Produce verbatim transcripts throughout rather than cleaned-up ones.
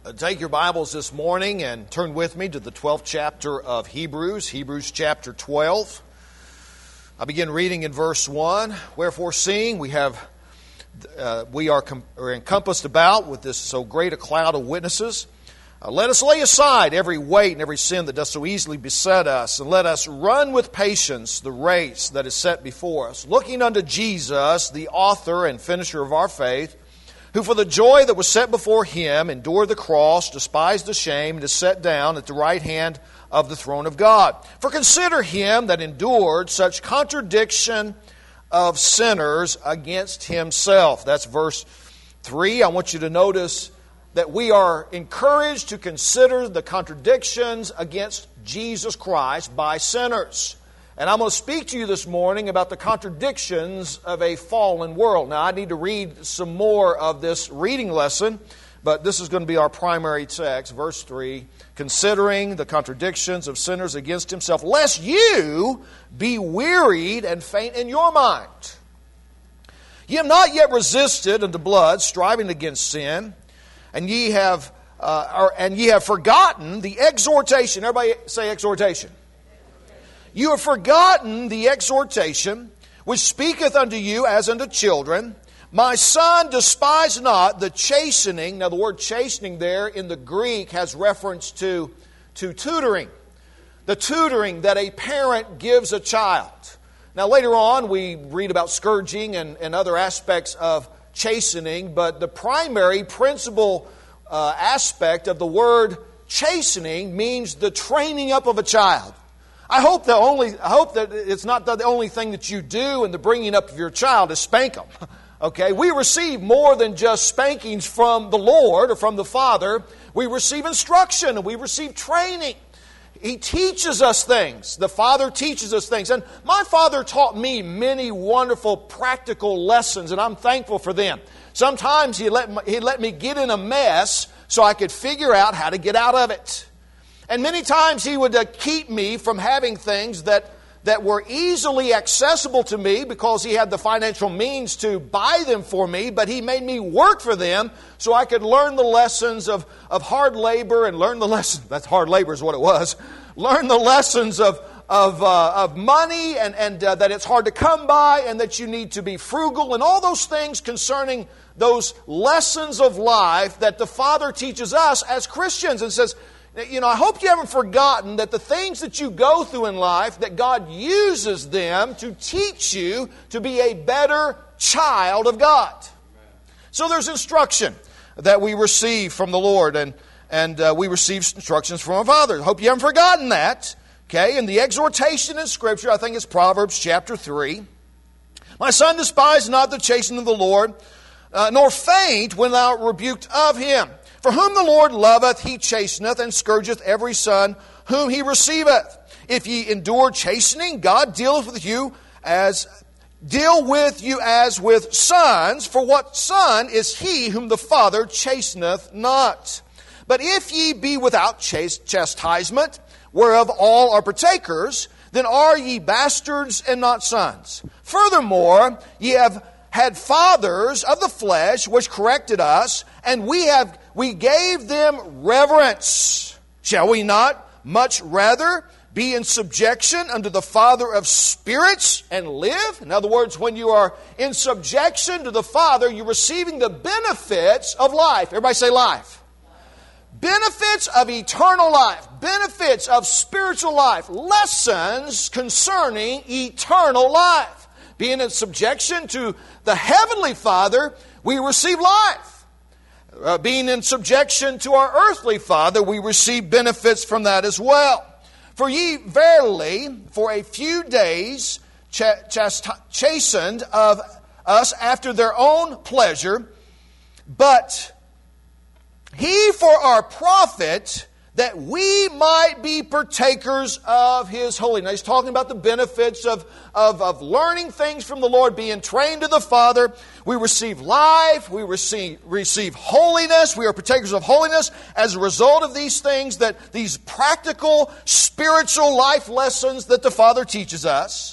Take your Bibles this morning and turn with me to the twelfth chapter of Hebrews, Hebrews chapter twelve. I begin reading in verse one. Wherefore, seeing we have, uh, we are, com- are encompassed about with this so great a cloud of witnesses, uh, let us lay aside every weight and every sin that does so easily beset us, and let us run with patience the race that is set before us, looking unto Jesus, the author and finisher of our faith, who for the joy that was set before him endured the cross, despised the shame, and is set down at the right hand of the throne of God. For consider him that endured such contradiction of sinners against himself. That's verse three. I want you to notice that we are encouraged to consider the contradictions against Jesus Christ by sinners. And I'm going to speak to you this morning about the contradictions of a fallen world. Now, I need to read some more of this reading lesson, but this is going to be our primary text, verse three. Considering the contradictions of sinners against himself, lest you be wearied and faint in your mind. Ye have not yet resisted unto blood, striving against sin, and ye have uh, or, and ye have forgotten the exhortation. Everybody say exhortation. You have forgotten the exhortation which speaketh unto you as unto children. My son, despise not the chastening. Now the word chastening there in the Greek has reference to, to tutoring. The tutoring that a parent gives a child. Now later on we read about scourging and, and other aspects of chastening, but the primary principal uh, aspect of the word chastening means the training up of a child. I hope that only I hope that it's not the only thing that you do in the bringing up of your child is spank them. Okay, we receive more than just spankings from the Lord or from the Father. We receive instruction and we receive training. He teaches us things. The Father teaches us things. And my Father taught me many wonderful practical lessons, and I'm thankful for them. Sometimes He let me, He let me get in a mess so I could figure out how to get out of it. And many times He would uh, keep me from having things that, that were easily accessible to me because He had the financial means to buy them for me, but He made me work for them so I could learn the lessons of, of hard labor and learn the lessons, that's hard labor is what it was, learn the lessons of, of, uh, of money and, and uh, that it's hard to come by and that you need to be frugal and all those things concerning those lessons of life that the Father teaches us as Christians and says, you know, I hope you haven't forgotten that the things that you go through in life, that God uses them to teach you to be a better child of God. Amen. So there's instruction that we receive from the Lord, and, and uh, we receive instructions from our Father. I hope you haven't forgotten that. Okay, and the exhortation in Scripture, I think it's Proverbs chapter three. My son, despise not the chastening of the Lord, uh, nor faint when thou art rebuked of him. For whom the Lord loveth, He chasteneth, and scourgeth every son whom He receiveth. If ye endure chastening, God dealeth with you as deal with you as with sons. For what son is he whom the Father chasteneth not? But if ye be without chastisement, whereof all are partakers, then are ye bastards and not sons. Furthermore, ye have had fathers of the flesh which corrected us, and we have we gave them reverence. Shall we not much rather be in subjection unto the Father of spirits and live? In other words, when you are in subjection to the Father, you're receiving the benefits of life. Everybody say life. Benefits of eternal life. Benefits of spiritual life. Lessons concerning eternal life. Being in subjection to the Heavenly Father, we receive life. Uh, being in subjection to our earthly father, we receive benefits from that as well. For ye verily, for a few days, ch- chast- chastened of us after their own pleasure, but He for our profit, that we might be partakers of His holiness. Now, he's talking about the benefits of, of, of learning things from the Lord, being trained to the Father. We receive life, we receive, receive holiness, we are partakers of holiness as a result of these things, that these practical, spiritual life lessons that the Father teaches us.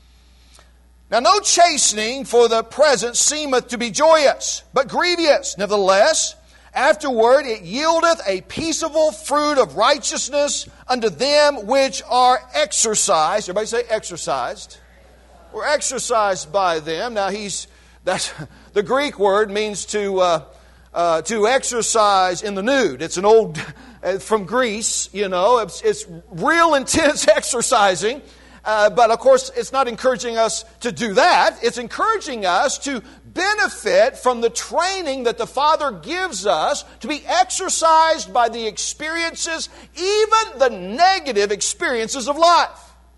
Now no chastening for the present seemeth to be joyous, but grievous. Nevertheless, Afterward it yieldeth a peaceable fruit of righteousness unto them which are exercised. Everybody say exercised. We're exercised by them. Now he's that's the Greek word means to uh, uh, to exercise in the nude. It's an old from Greece, you know. It's, it's real intense exercising. Uh, but of course, it's not encouraging us to do that. It's encouraging us to benefit from the training that the Father gives us to be exercised by the experiences, even the negative experiences of life.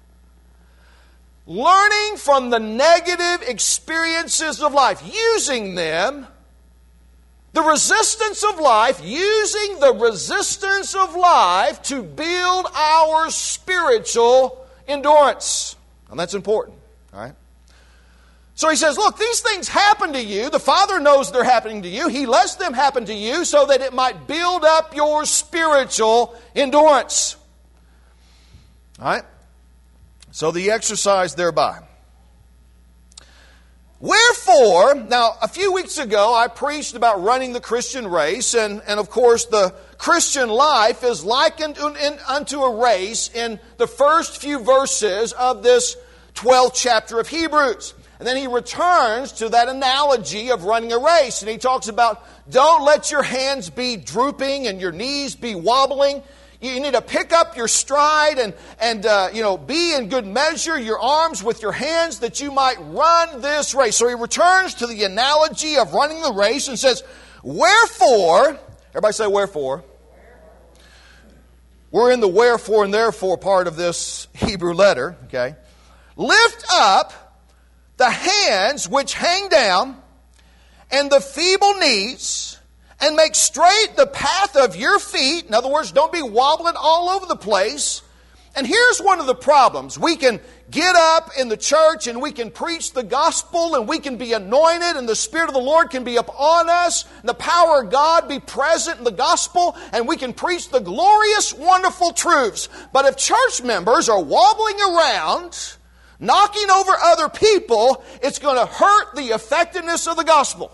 Learning from the negative experiences of life, using them, the resistance of life, using the resistance of life to build our spiritual endurance. And that's important, all right? So he says, look, these things happen to you. The Father knows they're happening to you. He lets them happen to you so that it might build up your spiritual endurance. All right? So the exercise thereby. Wherefore, now a few weeks ago I preached about running the Christian race, and, and of course the Christian life is likened unto a race in the first few verses of this twelfth chapter of Hebrews. And then he returns to that analogy of running a race, and he talks about don't let your hands be drooping and your knees be wobbling. You need to pick up your stride and, and uh, you know, be in good measure your arms with your hands that you might run this race. So he returns to the analogy of running the race and says, wherefore, everybody say wherefore. We're in the wherefore and therefore part of this Hebrew letter, okay? Lift up the hands which hang down and the feeble knees, and make straight the path of your feet. In other words, don't be wobbling all over the place. And here's one of the problems. We can get up in the church and we can preach the gospel and we can be anointed and the Spirit of the Lord can be upon us and the power of God be present in the gospel and we can preach the glorious, wonderful truths. But if church members are wobbling around, knocking over other people, it's going to hurt the effectiveness of the gospel.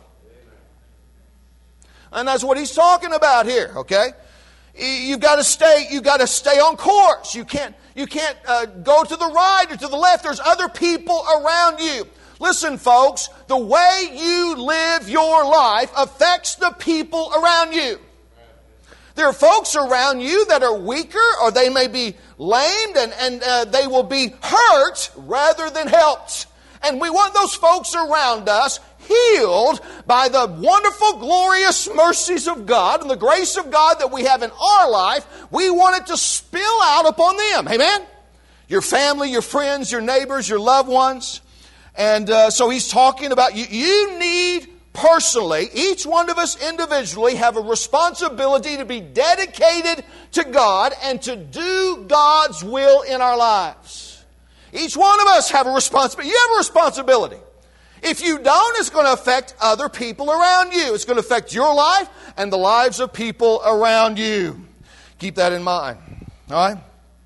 And that's what he's talking about here, okay? You've got to stay, you've got to stay on course. You can't, you can't uh, go to the right or to the left. There's other people around you. Listen, folks, the way you live your life affects the people around you. There are folks around you that are weaker or they may be lamed and, and uh, they will be hurt rather than helped. And we want those folks around us healed by the wonderful, glorious mercies of God and the grace of God that we have in our life. We want it to spill out upon them. Amen? Your family, your friends, your neighbors, your loved ones. And uh, so he's talking about you, you need personally, each one of us individually have a responsibility to be dedicated to God and to do God's will in our lives. Each one of us have a responsibility. You have a responsibility. If you don't, it's going to affect other people around you. It's going to affect your life and the lives of people around you. Keep that in mind. All right?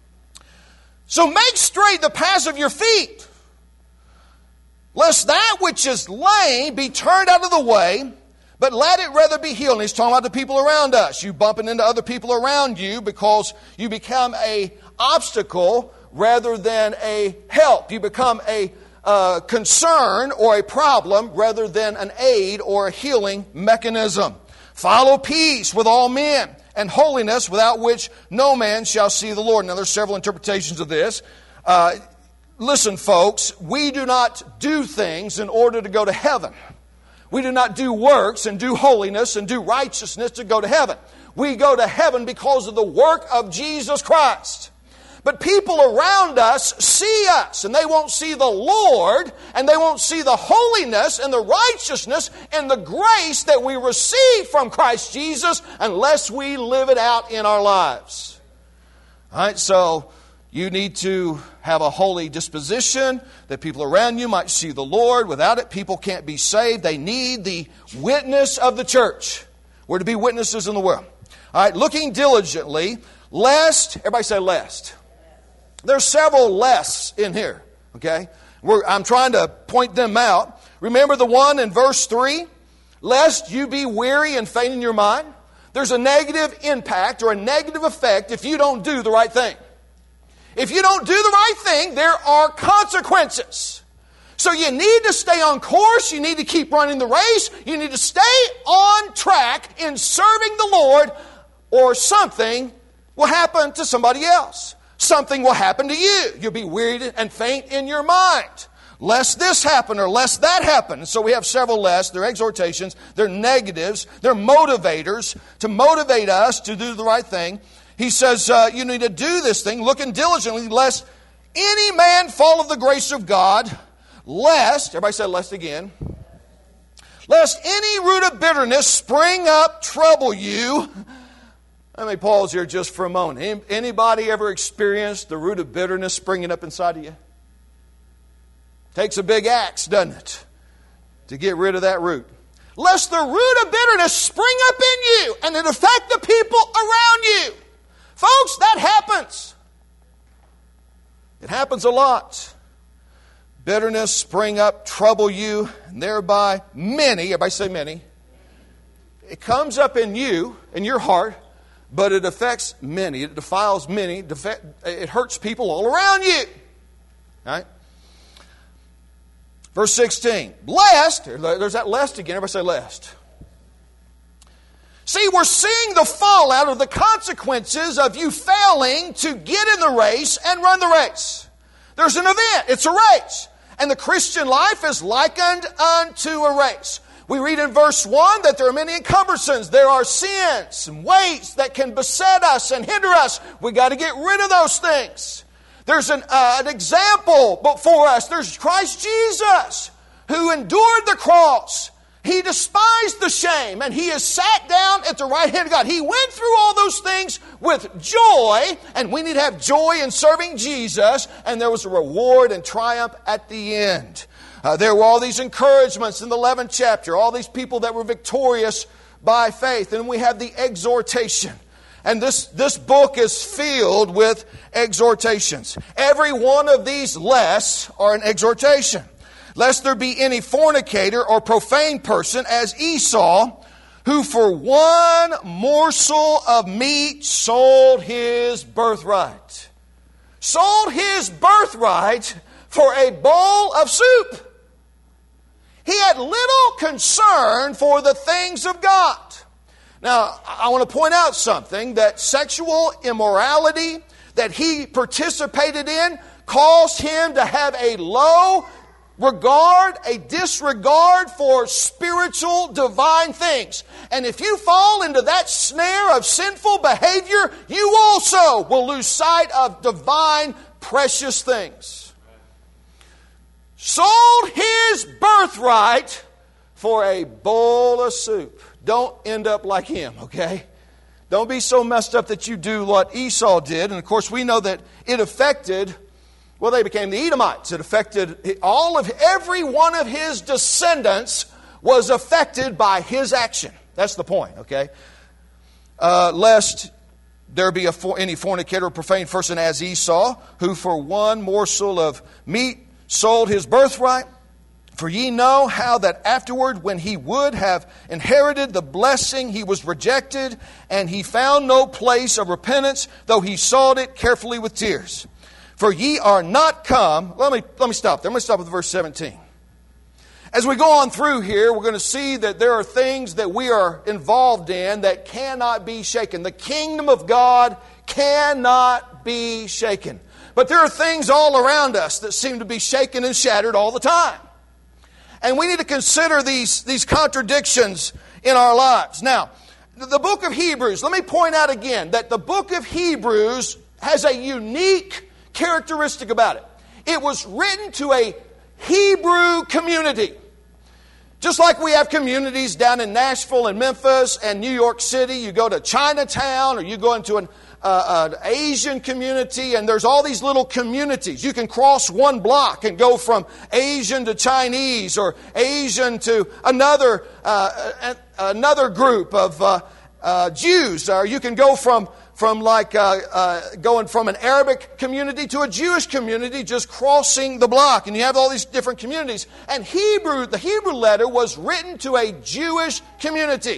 So make straight the paths of your feet, lest that which is lame be turned out of the way, but let it rather be healed. And he's talking about the people around us. You bumping into other people around you because you become a obstacle rather than a help. You become a uh, concern or a problem rather than an aid or a healing mechanism. Follow peace with all men and holiness, without which no man shall see the Lord. Now, there's several interpretations of this. Uh, listen, folks, we do not do things in order to go to heaven. We do not do works and do holiness and do righteousness to go to heaven. We go to heaven because of the work of Jesus Christ. But people around us see us, and they won't see the Lord, and they won't see the holiness and the righteousness and the grace that we receive from Christ Jesus unless we live it out in our lives. All right, so you need to have a holy disposition that people around you might see the Lord. Without it, people can't be saved. They need the witness of the church. We're to be witnesses in the world. All right, looking diligently, lest, everybody say lest. There's several lests in here, okay? We're, I'm trying to point them out. Remember the one in verse three? Lest you be weary and faint in your mind. there's a negative impact or a negative effect if you don't do the right thing. If you don't do the right thing, there are consequences. So you need to stay on course. You need to keep running the race. You need to stay on track in serving the Lord, or something will happen to somebody else. Something will happen to you. You'll be wearied and faint in your mind. Lest this happen or lest that happen. So we have several lest. They're exhortations. They're negatives. They're motivators to motivate us to do the right thing. He says, uh, you need to do this thing, looking diligently, lest any man fall of the grace of God, lest, everybody say lest again, lest any root of bitterness spring up, trouble you. Let me pause here just for a moment. Anybody ever experienced the root of bitterness springing up inside of you? Takes a big axe, doesn't it, to get rid of that root. Lest the root of bitterness spring up in you and it affect the people around you. Folks, that happens. It happens a lot. Bitterness spring up, trouble you, and thereby many, everybody say many, it comes up in you, in your heart, but it affects many. It defiles many. It hurts people all around you. All right? Verse sixteen. Lest, there's that lest again. Everybody say lest. See, we're seeing the fallout of the consequences of you failing to get in the race and run the race. There's an event. It's a race. And the Christian life is likened unto a race. We read in verse one that there are many encumbrances. There are sins and weights that can beset us and hinder us. We got to get rid of those things. There's an, uh, an example before us. There's Christ Jesus, who endured the cross. He despised the shame, and He is sat down at the right hand of God. He went through all those things with joy, and we need to have joy in serving Jesus, and there was a reward and triumph at the end. Uh, there were all these encouragements in the eleventh chapter, all these people that were victorious by faith, and we have the exhortation. And this, this book is filled with exhortations. Every one of these less are an exhortation. Lest there be any fornicator or profane person as Esau, who for one morsel of meat sold his birthright. Sold his birthright for a bowl of soup. He had little concern for the things of God. Now, I want to point out something, that sexual immorality that he participated in caused him to have a low regard, a disregard for spiritual, divine things. And if you fall into that snare of sinful behavior, you also will lose sight of divine, precious things. Sold his birthright for a bowl of soup. Don't end up like him, okay? Don't be so messed up that you do what Esau did. And of course, we know that it affected, well, they became the Edomites. It affected all of, every one of his descendants was affected by his action. That's the point, okay? Uh, lest there be a for, any fornicator or profane person as Esau, who for one morsel of meat sold his birthright. For ye know how that afterward, when he would have inherited the blessing, he was rejected, and he found no place of repentance, though he sought it carefully with tears. For ye are not come. Let me, let me stop there. Let me stop with verse seventeen. As we go on through here, we're going to see that there are things that we are involved in that cannot be shaken. The kingdom of God cannot be shaken. But there are things all around us that seem to be shaken and shattered all the time. And we need to consider these, these contradictions in our lives. Now, the book of Hebrews, let me point out again that the book of Hebrews has a unique characteristic about it. It was written to a Hebrew community. Just like we have communities down in Nashville and Memphis and New York City. You go to Chinatown or you go into an Uh, an Asian community, and there's all these little communities. You can cross one block and go from Asian to Chinese, or Asian to another uh, another group of uh, uh, Jews, or you can go from from like uh, uh, going from an Arabic community to a Jewish community, just crossing the block, and you have all these different communities. And Hebrew, the Hebrew letter was written to a Jewish community.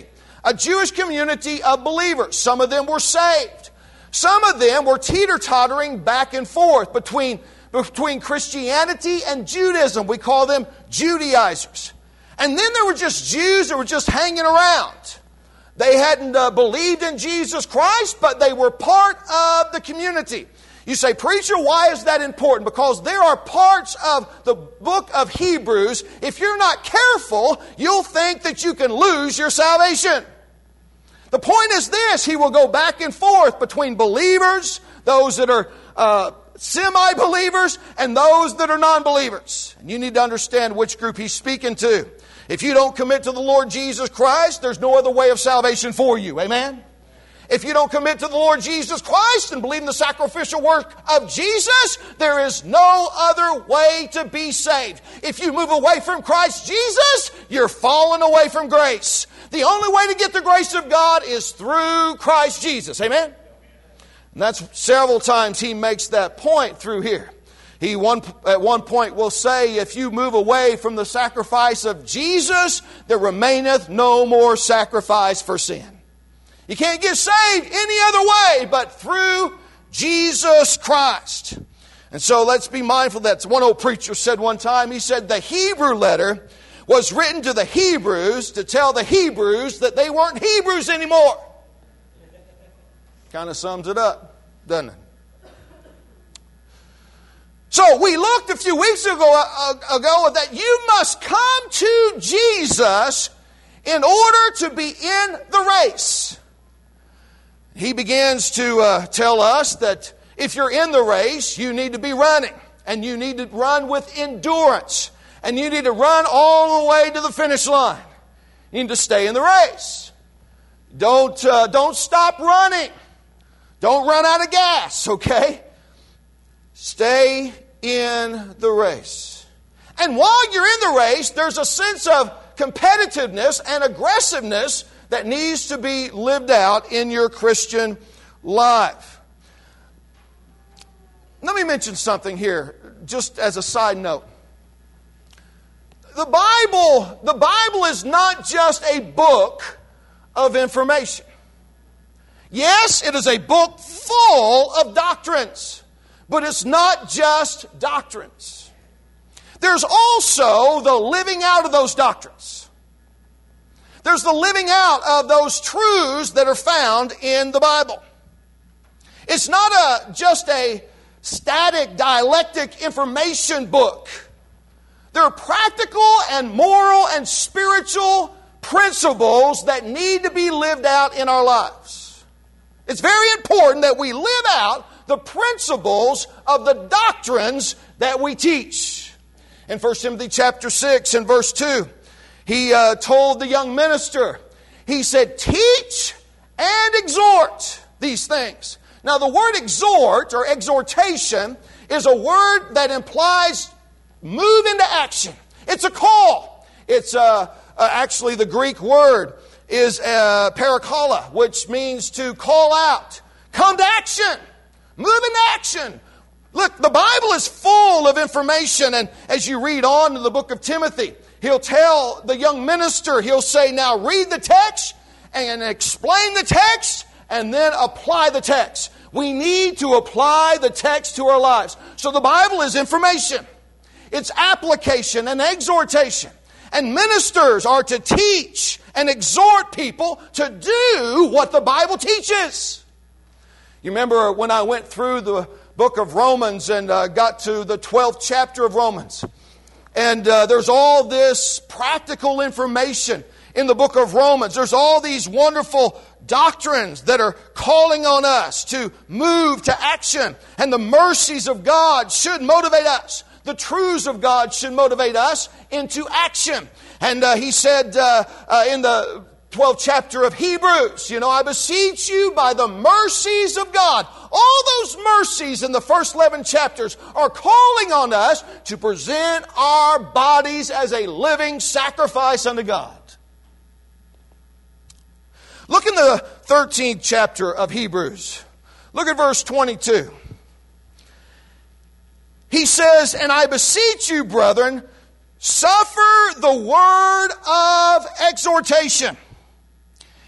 a Jewish community of believers. Some of them were saved. Some of them were teeter-tottering back and forth between, between Christianity and Judaism. We call them Judaizers. And then there were just Jews that were just hanging around. They hadn't uh, believed in Jesus Christ, but they were part of the community. You say, preacher, why is that important? Because there are parts of the book of Hebrews, if you're not careful, you'll think that you can lose your salvation. The point is this, he will go back and forth between believers, those that are uh, semi-believers, and those that are non-believers. And you need to understand which group he's speaking to. If you don't commit to the Lord Jesus Christ, there's no other way of salvation for you. Amen? If you don't commit to the Lord Jesus Christ and believe in the sacrificial work of Jesus, there is no other way to be saved. If you move away from Christ Jesus, you're falling away from grace. The only way to get the grace of God is through Christ Jesus. Amen? And that's several times he makes that point through here. He one, at one point will say, if you move away from the sacrifice of Jesus, there remaineth no more sacrifice for sin. You can't get saved any other way but through Jesus Christ. And so let's be mindful that one old preacher said one time, he said the Hebrew letter was written to the Hebrews to tell the Hebrews that they weren't Hebrews anymore. Kind of sums it up, doesn't it? So we looked a few weeks ago, uh, ago that you must come to Jesus in order to be in the race. He begins to uh, tell us that if you're in the race, you need to be running. And you need to run with endurance. And you need to run all the way to the finish line. You need to stay in the race. Don't, uh, don't stop running. Don't run out of gas, okay? Stay in the race. And while you're in the race, there's a sense of competitiveness and aggressiveness that needs to be lived out in your Christian life. Let me mention something here, just as a side note. The Bible, the Bible is not just a book of information. Yes, it is a book full of doctrines, but it's not just doctrines. There's also the living out of those doctrines. There's the living out of those truths that are found in the Bible. It's not a, just a static, dialectic information book. There are practical and moral and spiritual principles that need to be lived out in our lives. It's very important that we live out the principles of the doctrines that we teach. In First Timothy chapter six and verse two, he uh, told the young minister, he said, teach and exhort these things. Now the word exhort or exhortation is a word that implies move into action. It's a call. It's uh, uh, actually the Greek word is uh, parakala, which means to call out. Come to action. Move into action. Look, the Bible is full of information, and as you read on in the book of Timothy, he'll tell the young minister, he'll say, now read the text and explain the text and then apply the text. We need to apply the text to our lives. So the Bible is information. It's application and exhortation. And ministers are to teach and exhort people to do what the Bible teaches. You remember when I went through the book of Romans and uh, got to the twelfth chapter of Romans. And uh, there's all this practical information in the book of Romans. There's all these wonderful doctrines that are calling on us to move to action. And the mercies of God should motivate us. The truths of God should motivate us into action. And uh, he said uh, uh, in the twelfth chapter of Hebrews, you know, I beseech you by the mercies of God. All those mercies in the first eleven chapters are calling on us to present our bodies as a living sacrifice unto God. Look in the thirteenth chapter of Hebrews. Look at verse twenty-two. He says, and I beseech you, brethren, suffer the word of exhortation.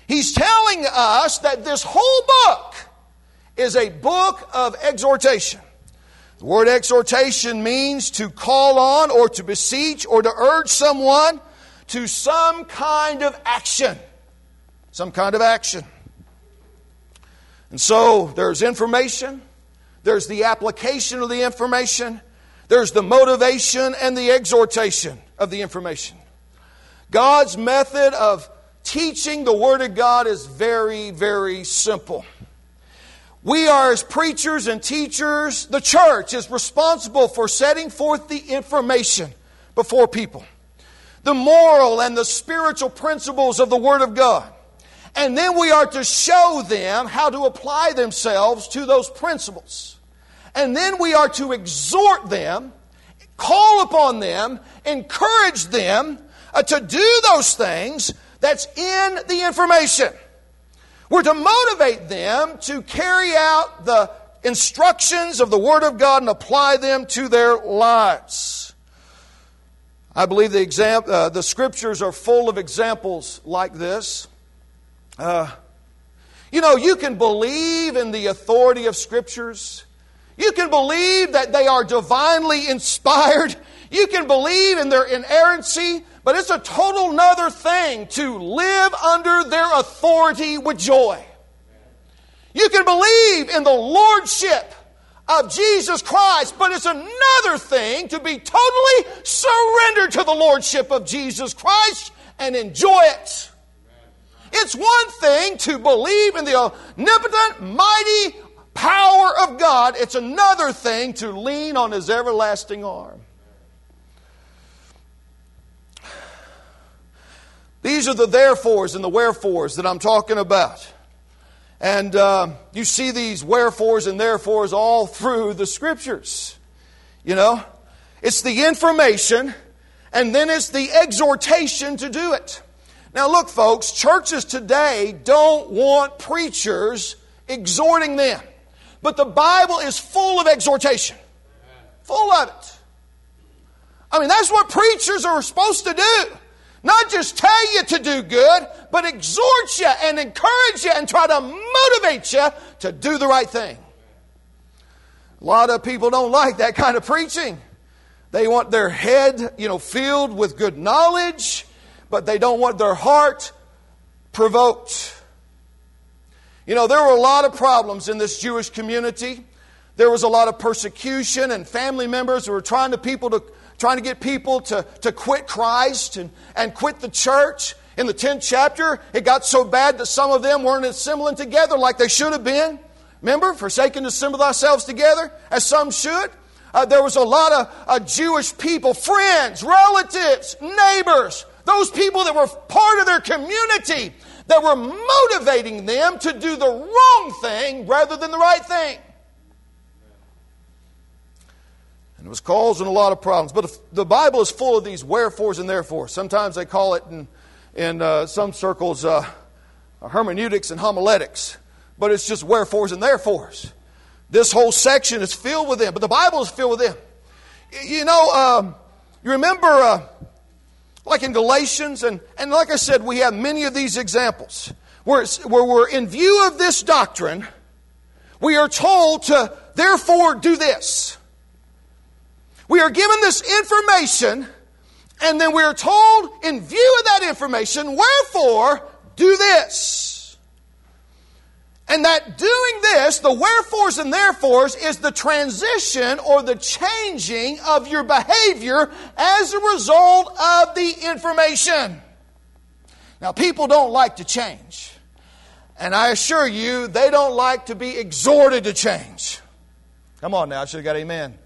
He's telling us that this whole book is a book of exhortation. The word exhortation means to call on or to beseech or to urge someone to some kind of action. Some kind of action. And so there's information, there's the application of the information, there's the motivation and the exhortation of the information. God's method of teaching the Word of God is very, very simple. We are, as preachers and teachers, the church is responsible for setting forth the information before people. The moral and the spiritual principles of the Word of God. And then we are to show them how to apply themselves to those principles. And then we are to exhort them, call upon them, encourage them uh, to do those things that's in the information. We're to motivate them to carry out the instructions of the Word of God and apply them to their lives. I believe the, exam- uh, the Scriptures are full of examples like this. Uh, you know, you can believe in the authority of Scriptures. You can believe that they are divinely inspired. You can believe in their inerrancy. But it's a total nother thing to live under their authority with joy. You can believe in the lordship of Jesus Christ, but it's another thing to be totally surrendered to the lordship of Jesus Christ and enjoy it. It's one thing to believe in the omnipotent, mighty power of God. It's another thing to lean on His everlasting arm. These are the therefores and the wherefores that I'm talking about. And uh, you see these wherefores and therefores all through the Scriptures. You know, it's the information and then it's the exhortation to do it. Now look, folks, churches today don't want preachers exhorting them. But the Bible is full of exhortation. Full of it. I mean, that's what preachers are supposed to do. Not just tell you to do good, but exhort you and encourage you and try to motivate you to do the right thing. A lot of people don't like that kind of preaching. They want their head, you know, filled with good knowledge, but they don't want their heart provoked. You know, there were a lot of problems in this Jewish community. There was a lot of persecution, and family members who were trying to people to trying to get people to, to quit Christ and, and quit the church. In the tenth chapter, it got so bad that some of them weren't assembling together like they should have been. Remember, forsaking to assemble ourselves together, as some should. Uh, there was a lot of uh, Jewish people, friends, relatives, neighbors, those people that were part of their community that were motivating them to do the wrong thing rather than the right thing. And it was causing a lot of problems. But the Bible is full of these wherefores and therefores. Sometimes they call it in, in uh, some circles uh, hermeneutics and homiletics. But it's just wherefores and therefores. This whole section is filled with them. But the Bible is filled with them. You know, um, you remember... Uh, Like in Galatians, and, and like I said, we have many of these examples where, it's, where we're in view of this doctrine, we are told to therefore do this. We are given this information, and then we are told in view of that information, wherefore do this. And that doing this, the wherefores and therefores, is the transition or the changing of your behavior as a result of the information. Now, people don't like to change. And I assure you, they don't like to be exhorted to change. Come on now, I should have got amen.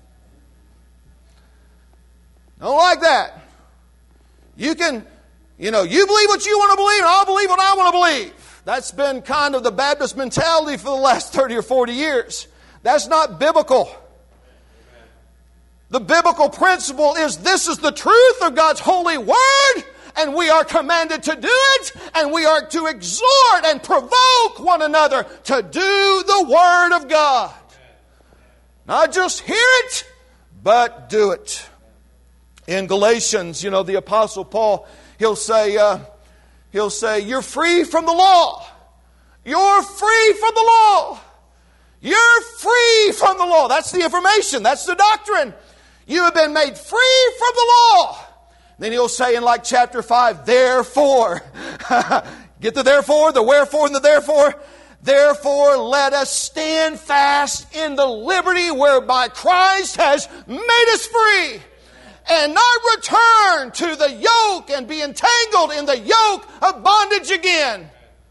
Don't like that. You can, you know, you believe what you want to believe, and I'll believe what I want to believe. That's been kind of the Baptist mentality for the last thirty or forty years. That's not biblical. The biblical principle is this is the truth of God's holy word, and we are commanded to do it, and we are to exhort and provoke one another to do the word of God. Not just hear it, but do it. In Galatians, you know, the Apostle Paul, he'll say... Uh, he'll say, you're free from the law. You're free from the law. You're free from the law. That's the information. That's the doctrine. You have been made free from the law. Then he'll say in like chapter five, therefore. Get the therefore, the wherefore, and the therefore. Therefore, let us stand fast in the liberty whereby Christ has made us free, and not return to the yoke and be entangled in the yoke of bondage again.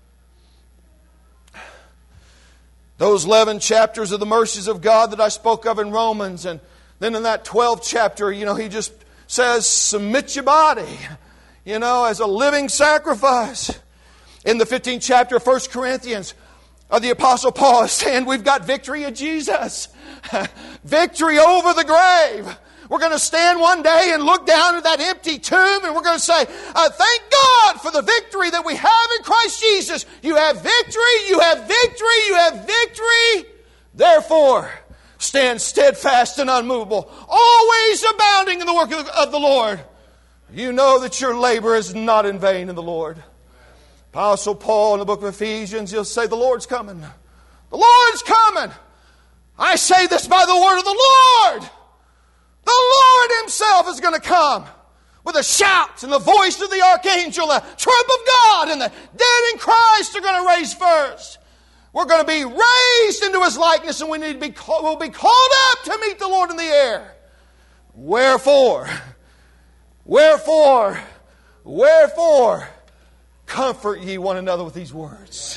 Those eleven chapters of the mercies of God that I spoke of in Romans, and then in that twelfth chapter, you know, he just says, submit your body, you know, as a living sacrifice. In the fifteenth chapter of First Corinthians, uh, the Apostle Paul is saying we've got victory in Jesus. Victory over the grave. We're going to stand one day and look down at that empty tomb, and we're going to say, uh, thank God for the victory that we have in Christ Jesus. You have victory, you have victory, you have victory. Therefore, stand steadfast and unmovable, always abounding in the work of the, of the Lord. You know that your labor is not in vain in the Lord. Apostle Paul in the book of Ephesians, he'll say, the Lord's coming. The Lord's coming. I say this by the word of the Lord. The Lord Himself is going to come with a shout and the voice of the archangel, the trump of God, and the dead in Christ are going to raise first. We're going to be raised into His likeness, and we need to be call, we'll be called up to meet the Lord in the air. Wherefore, wherefore, wherefore, comfort ye one another with these words.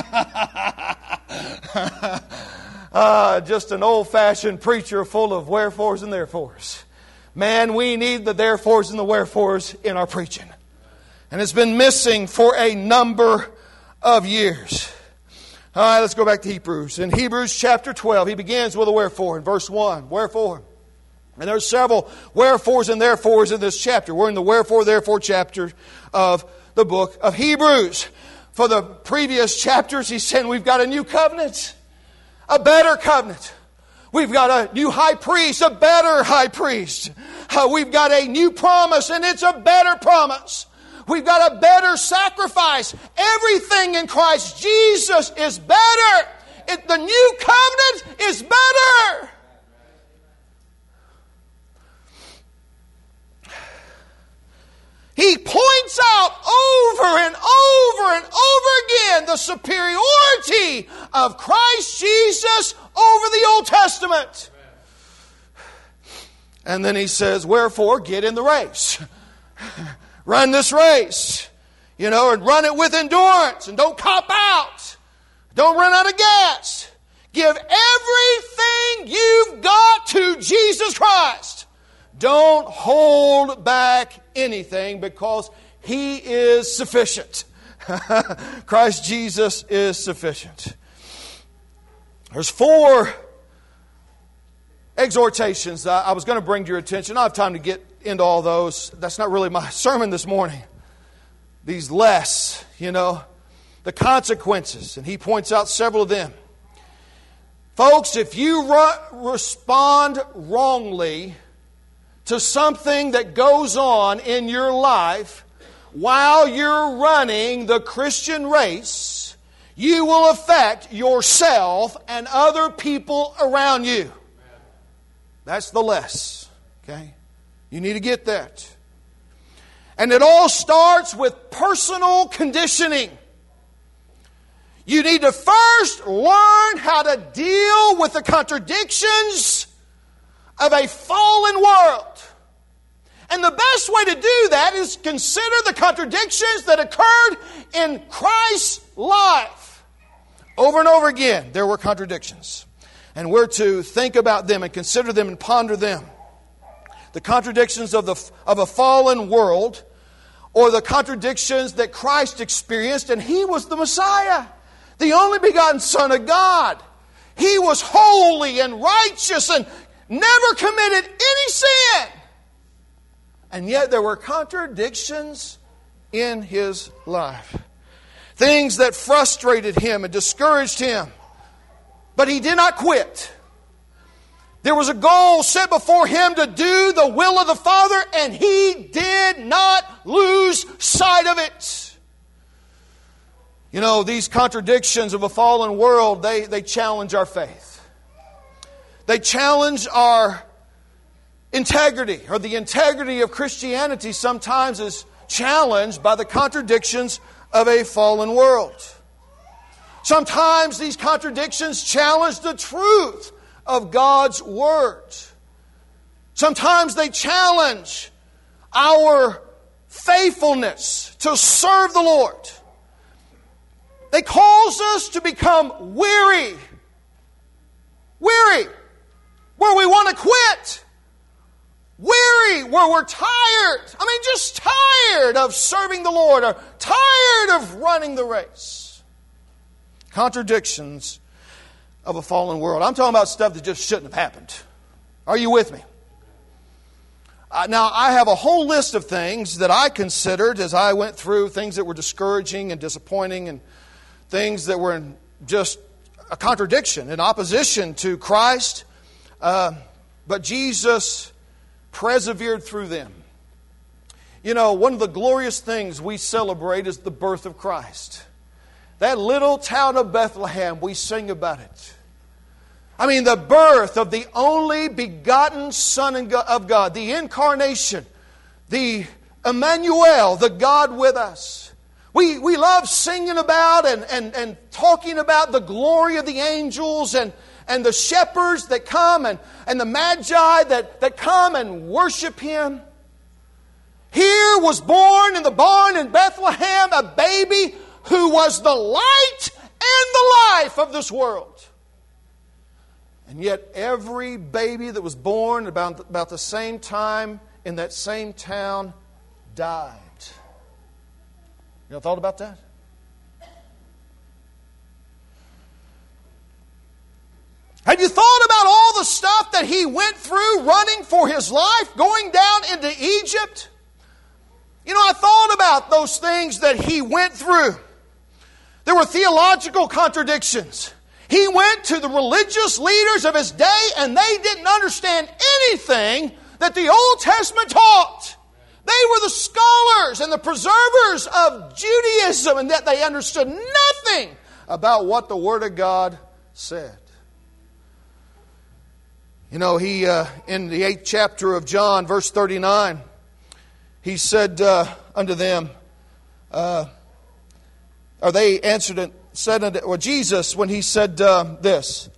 Uh, just an old-fashioned preacher full of wherefores and therefores. Man, we need the therefores and the wherefores in our preaching. And it's been missing for a number of years. All right, let's go back to Hebrews. In Hebrews chapter twelve, he begins with a wherefore in verse one. Wherefore. And there's several wherefores and therefores in this chapter. We're in the wherefore, therefore chapter of the book of Hebrews. For the previous chapters, he's saying we've got a new covenant. A better covenant. We've got a new high priest, a better high priest. Uh, we've got a new promise, and it's a better promise. We've got a better sacrifice. Everything in Christ Jesus is better. It, the new covenant is better. He points out over and over and over again the superiority of Christ Jesus over the Old Testament. And then he says, wherefore, get in the race. Run this race. You know, and run it with endurance. And don't cop out. Don't run out of gas. Give everything you've got to Jesus Christ. Don't hold back anything, because He is sufficient. Christ Jesus is sufficient. There's four exhortations I was going to bring to your attention. I don't have time to get into all those. That's not really my sermon this morning. These less, you know, the consequences. And he points out several of them. Folks, if you re- respond wrongly to something that goes on in your life while you're running the Christian race, you will affect yourself and other people around you. That's the less. Okay? You need to get that. And it all starts with personal conditioning. You need to first learn how to deal with the contradictions of a fallen world. And the best way to do that is consider the contradictions that occurred in Christ's life. Over and over again, there were contradictions. And we're to think about them and consider them and ponder them. The contradictions of, the, of a fallen world, or the contradictions that Christ experienced, and He was the Messiah, the only begotten Son of God. He was holy and righteous and never committed any sin. And yet there were contradictions in His life. Things that frustrated Him and discouraged Him. But He did not quit. There was a goal set before Him to do the will of the Father, and He did not lose sight of it. You know, these contradictions of a fallen world, they, they challenge our faith. They challenge our integrity, or the integrity of Christianity sometimes is challenged by the contradictions of a fallen world. Sometimes these contradictions challenge the truth of God's Word. Sometimes they challenge our faithfulness to serve the Lord. They cause us to become weary. Weary, where we want to quit. Weary, where we're tired. I mean, just tired of serving the Lord, or tired of running the race. Contradictions of a fallen world. I'm talking about stuff that just shouldn't have happened. Are you with me? Uh, now, I have a whole list of things that I considered as I went through, things that were discouraging and disappointing, and things that were in just a contradiction, in opposition to Christ. Uh, but Jesus persevered through them. You know, one of the glorious things we celebrate is the birth of Christ. That little town of Bethlehem, we sing about it. I mean, the birth of the only begotten Son of God, the incarnation, the Emmanuel, the God with us. We, we love singing about and, and, and talking about the glory of the angels and, and the shepherds that come and, and the magi that, that come and worship Him. Here was born in the barn in Bethlehem a baby who was the light and the life of this world. And yet every baby that was born about, about the same time in that same town died. You ever thought about that? Have you thought about all the stuff that he went through running for his life, going down into Egypt? You know, I thought about those things that he went through. There were theological contradictions. He went to the religious leaders of his day and they didn't understand anything that the Old Testament taught. They were the scholars and the preservers of Judaism, and that they understood nothing about what the Word of God said. You know, he uh, in the eighth chapter of John, verse thirty-nine, he said uh, unto them, uh, or they answered and said unto, or Jesus, when he said uh, this,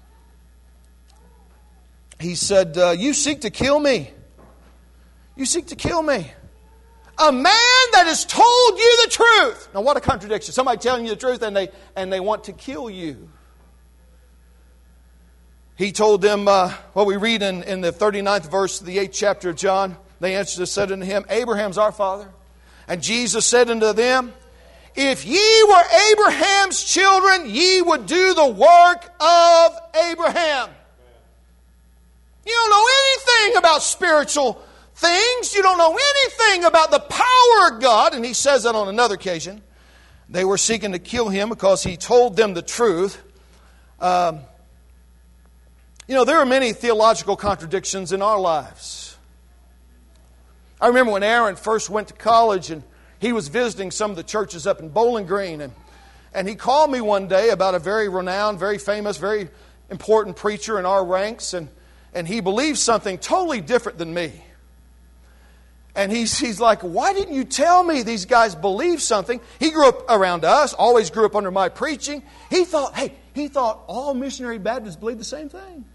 he said, uh, you seek to kill me. You seek to kill me. A man that has told you the truth. Now what a contradiction. Somebody telling you the truth and they and they want to kill you. He told them, uh, what we read in, in the thirty-ninth verse of the eighth chapter of John. They answered and said unto him, Abraham's our father. And Jesus said unto them, if ye were Abraham's children, ye would do the work of Abraham. You don't know anything about spiritual things. You don't know anything about the power of God. And he says that on another occasion. They were seeking to kill him because he told them the truth. Um, you know, there are many theological contradictions in our lives. I remember when Aaron first went to college and he was visiting some of the churches up in Bowling Green. And, and he called me one day about a very renowned, very famous, very important preacher in our ranks. And, and he believed something totally different than me. And he's, he's like, why didn't you tell me these guys believe something? He grew up around us, always grew up under my preaching. He thought, hey, he thought all missionary Baptists believed the same thing.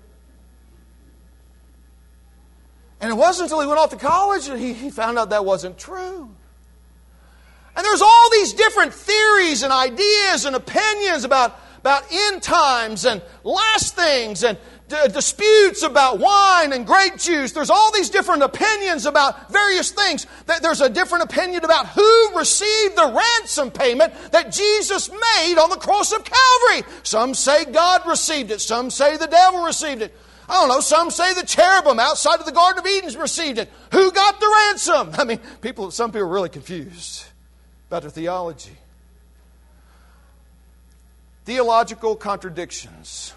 And it wasn't until he went off to college that he, he found out that wasn't true. And there's all these different theories and ideas and opinions about, about end times and last things and d- disputes about wine and grape juice. There's all these different opinions about various things. There's a different opinion about who received the ransom payment that Jesus made on the cross of Calvary. Some say God received it. Some say the devil received it. I don't know, some say the cherubim outside of the Garden of Eden received it. Who got the ransom? I mean, people. some people are really confused about their theology. Theological contradictions.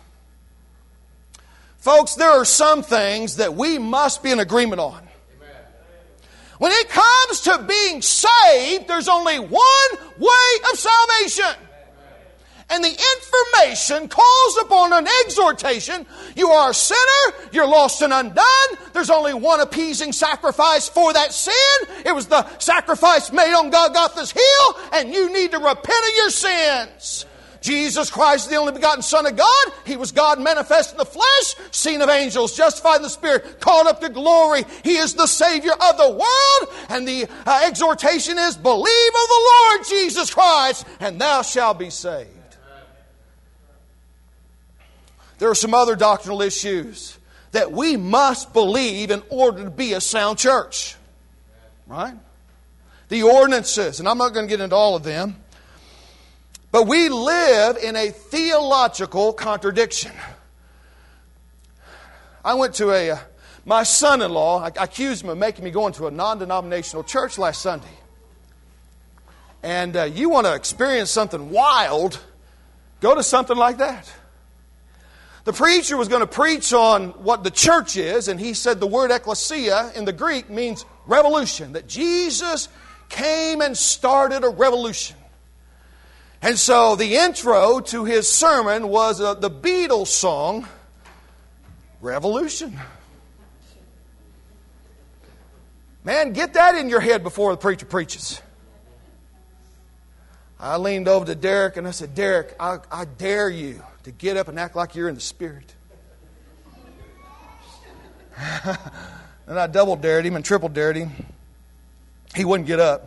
Folks, there are some things that we must be in agreement on. Amen. When it comes to being saved, there's only one way of salvation. And the information calls upon an exhortation. You are a sinner. You're lost and undone. There's only one appeasing sacrifice for that sin. It was the sacrifice made on Golgotha's hill, and you need to repent of your sins. Jesus Christ, the only begotten Son of God. He was God manifest in the flesh, seen of angels, justified in the Spirit, called up to glory. He is the Savior of the world. And the uh, exhortation is, believe of the Lord Jesus Christ, and thou shalt be saved. There are some other doctrinal issues that we must believe in order to be a sound church. Right? The ordinances, and I'm not going to get into all of them. But we live in a theological contradiction. I went to a, uh, my son-in-law, I, I accused him of making me go into a non-denominational church last Sunday. And uh, you want to experience something wild, go to something like that. The preacher was going to preach on what the church is, and he said the word ecclesia in the Greek means revolution, that Jesus came and started a revolution. And so the intro to his sermon was uh, the Beatles song, Revolution. Man, get that in your head before the preacher preaches. I leaned over to Derek and I said, Derek, I, I dare you to get up and act like you're in the Spirit. And I double dared him and triple dared him. He wouldn't get up.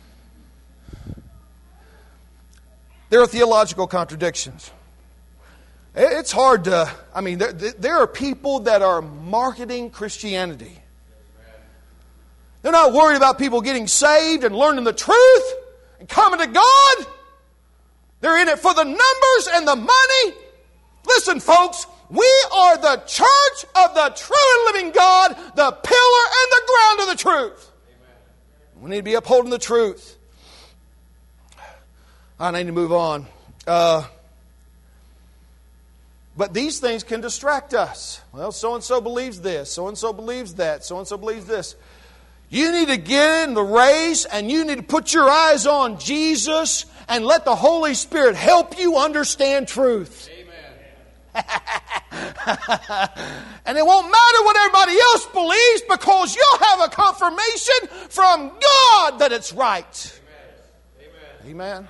There are theological contradictions. It's hard to, I mean, there, there are people that are marketing Christianity. They're not worried about people getting saved and learning the truth and coming to God. They're in it for the numbers and the money. Listen, folks, we are the church of the true and living God, the pillar and the ground of the truth. We need to be upholding the truth. I need to move on. Uh, but these things can distract us. Well, so-and-so believes this. So-and-so believes that. So-and-so believes this. You need to get in the race and you need to put your eyes on Jesus and let the Holy Spirit help you understand truth. Amen. And it won't matter what everybody else believes because you'll have a confirmation from God that it's right. Amen. Amen.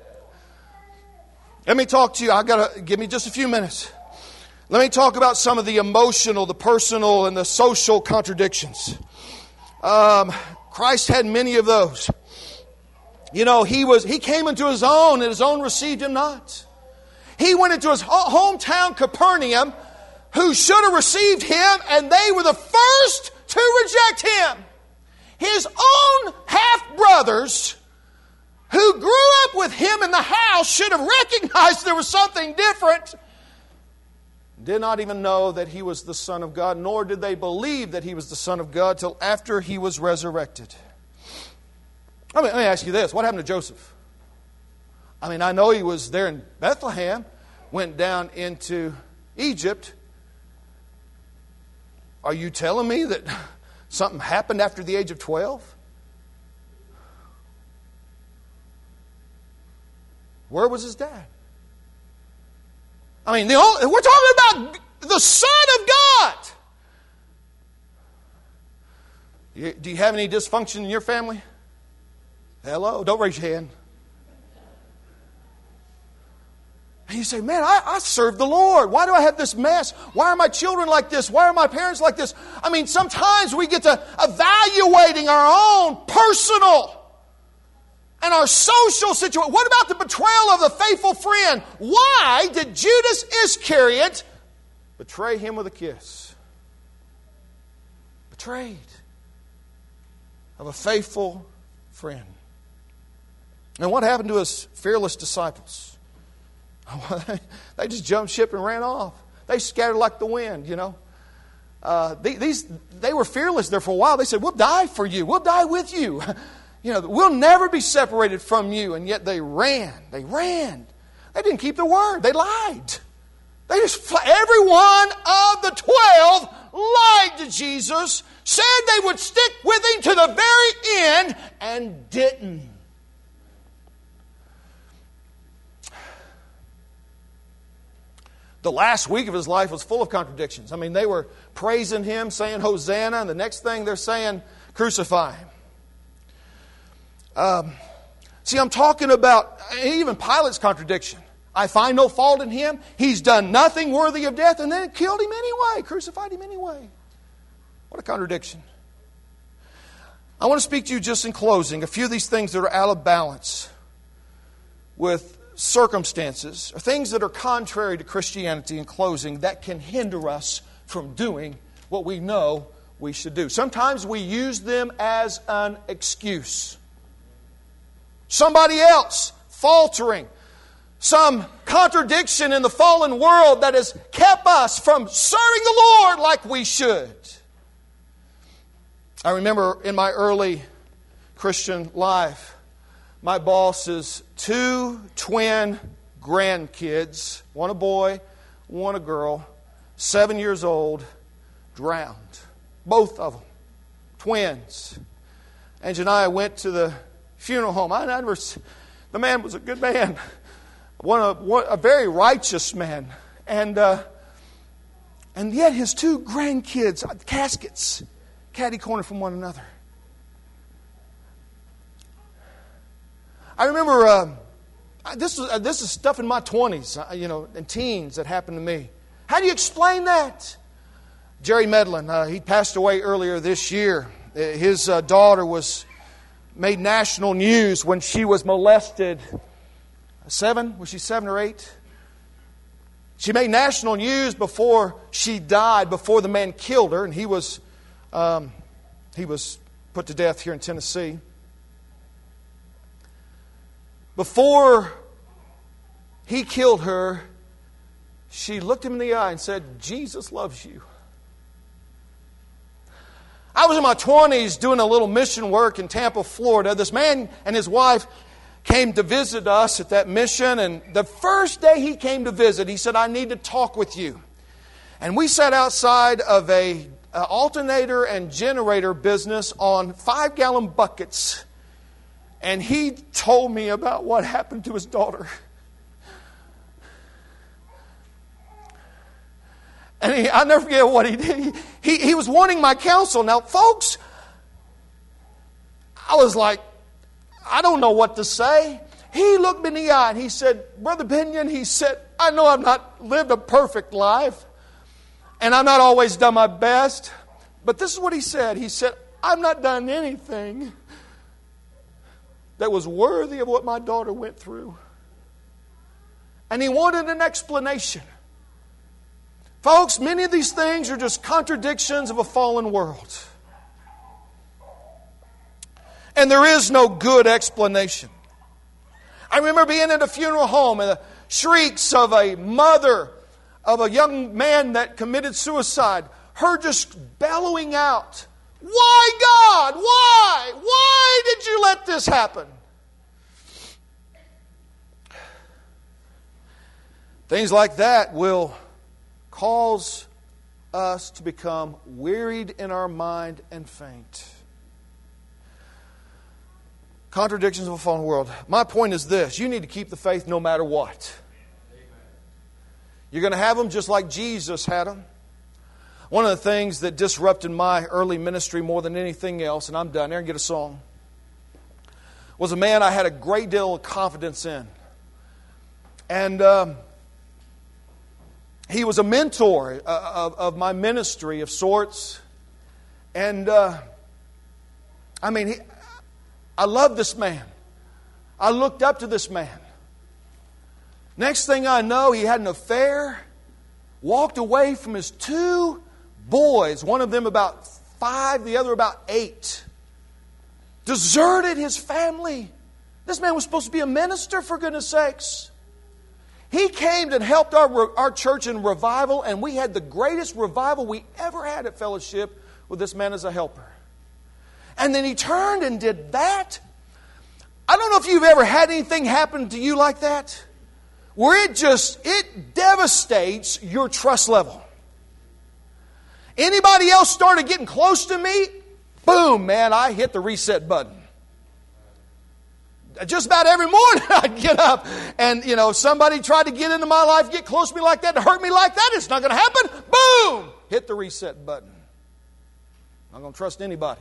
Let me talk to you. I gotta give me just a few minutes. Let me talk about some of the emotional, the personal, and the social contradictions. Um, Christ had many of those. You know, he was he came into his own, and his own received him not. He went into his hometown Capernaum, who should have received him, and they were the first to reject him. His own half-brothers, who grew up with him in the house, should have recognized there was something different. Did not even know that he was the Son of God, nor did they believe that he was the Son of God till after he was resurrected. I mean, let me ask you this. What happened to Joseph? I mean, I know he was there in Bethlehem, went down into Egypt. Are you telling me that something happened after the age of twelve? Where was his dad? I mean, the only, we're talking about the Son of God. You, do you have any dysfunction in your family? Hello? Don't raise your hand. And you say, man, I, I serve the Lord. Why do I have this mess? Why are my children like this? Why are my parents like this? I mean, sometimes we get to evaluating our own personal and our social situation. What about the betrayal of the faithful friend? Why did Judas Iscariot betray him with a kiss? Betrayed of a faithful friend. And what happened to his fearless disciples? They just jumped ship and ran off. They scattered like the wind, you know. Uh, these they were fearless there for a while. They said, we'll die for you. We'll die with you. You know, we'll never be separated from you. And yet they ran. They ran. They didn't keep their word. They lied. They just, every one of the twelve lied to Jesus, said they would stick with Him to the very end, and didn't. The last week of His life was full of contradictions. I mean, they were praising Him, saying Hosanna, and the next thing they're saying, crucify Him. Um, see, I'm talking about even Pilate's contradiction. I find no fault in Him. He's done nothing worthy of death, and then killed Him anyway, crucified Him anyway. What a contradiction. I want to speak to you just in closing, a few of these things that are out of balance with circumstances, or things that are contrary to Christianity in closing, that can hinder us from doing what we know we should do. Sometimes we use them as an excuse. Somebody else faltering, some contradiction in the fallen world that has kept us from serving the Lord like we should. I remember in my early Christian life, my boss's two twin grandkids, one a boy, one a girl, seven years old, drowned. Both of them, twins. Angie and I went to the funeral home. I never, the man was a good man, one a, one, a very righteous man, and uh, and yet his two grandkids, caskets, catty corner from one another. I remember uh, this is uh, this is stuff in my twenties, uh, you know, and teens that happened to me. How do you explain that? Jerry Medlin, uh, he passed away earlier this year. His uh, daughter was made national news when she was molested. Seven? Was she seven or eight? She made national news before she died, before the man killed her, and he was um, he was put to death here in Tennessee. Before he killed her, she looked him in the eye and said, "Jesus loves you." I was in my twenties doing a little mission work in Tampa, Florida. This man and his wife came to visit us at that mission. And the first day he came to visit, he said, "I need to talk with you." And we sat outside of a, a alternator and generator business on five-gallon buckets. And he told me about what happened to his daughter. And he, I'll never forget what he did. He, he was wanting my counsel. Now, folks, I was like, I don't know what to say. He looked me in the eye and he said, "Brother Binion," he said, "I know I've not lived a perfect life. And I've not always done my best. But this is what he said. He said, I've not done anything that was worthy of what my daughter went through." And he wanted an explanation. Folks, many of these things are just contradictions of a fallen world. And there is no good explanation. I remember being at a funeral home and the shrieks of a mother of a young man that committed suicide, her just bellowing out, "Why, God? Why? Why did you let this happen?" Things like that will cause us to become wearied in our mind and faint. Contradictions of a fallen world. My point is this: you need to keep the faith no matter what. You're going to have them just like Jesus had them. One of the things that disrupted my early ministry more than anything else, and I'm done, Aaron, get a song, was a man I had a great deal of confidence in. And um, he was a mentor of, of my ministry of sorts. And uh, I mean, he, I loved this man. I looked up to this man. Next thing I know, he had an affair, walked away from his two boys, one of them about five, the other about eight. Deserted his family. This man was supposed to be a minister, for goodness sakes. He came and helped our, our church in revival, and we had the greatest revival we ever had at Fellowship with this man as a helper. And then he turned and did that. I don't know if you've ever had anything happen to you like that, where it just, it devastates your trust level. Anybody else started getting close to me, boom, man, I hit the reset button. Just about every morning I'd get up and, you know, somebody tried to get into my life, get close to me like that, to hurt me like that. It's not going to happen. Boom! Hit the reset button. Not going to trust anybody.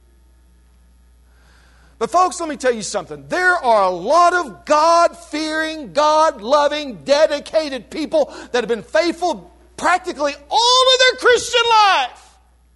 But folks, let me tell you something. There are a lot of God-fearing, God-loving, dedicated people that have been faithful practically all of their Christian life.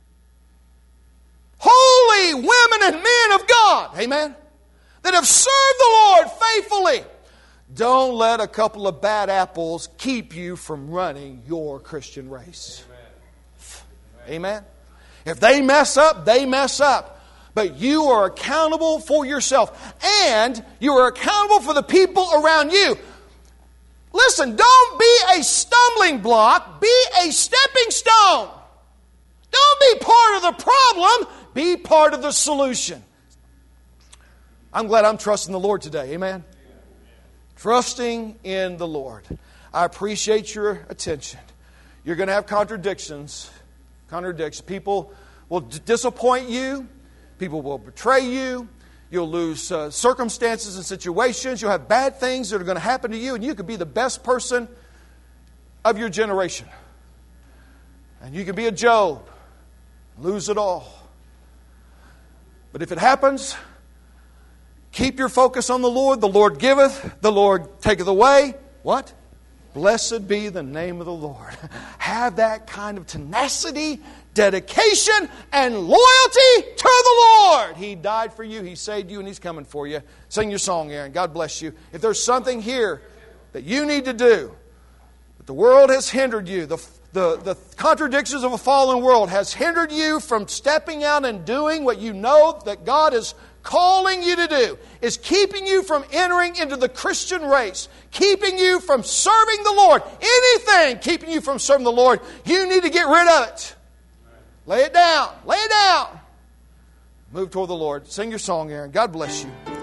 Holy women and men of God. Amen. That have served the Lord faithfully. Don't let a couple of bad apples keep you from running your Christian race. Amen. Amen. If they mess up, they mess up. But you are accountable for yourself. And you are accountable for the people around you. Listen, don't be a stumbling block. Be a stepping stone. Don't be part of the problem. Be part of the solution. I'm glad I'm trusting the Lord today. Amen? Trusting in the Lord. I appreciate your attention. You're going to have contradictions. Contradictions. People will d- disappoint you. People will betray you. You'll lose uh, circumstances and situations. You'll have bad things that are going to happen to you. And you could be the best person of your generation. And you can be a Job. Lose it all. But if it happens, keep your focus on the Lord. The Lord giveth, the Lord taketh away. What? Blessed be the name of the Lord. Have that kind of tenacity, dedication, and loyalty to the Lord. He died for you. He saved you, and He's coming for you. Sing your song, Aaron. God bless you. If there's something here that you need to do, that the world has hindered you, the, the, the contradictions of a fallen world has hindered you from stepping out and doing what you know that God is calling you to do, is keeping you from entering into the Christian race, keeping you from serving the Lord. Anything keeping you from serving the Lord, you need to get rid of it. Lay it down. Lay it down. Move toward the Lord. Sing your song, Aaron. God bless you.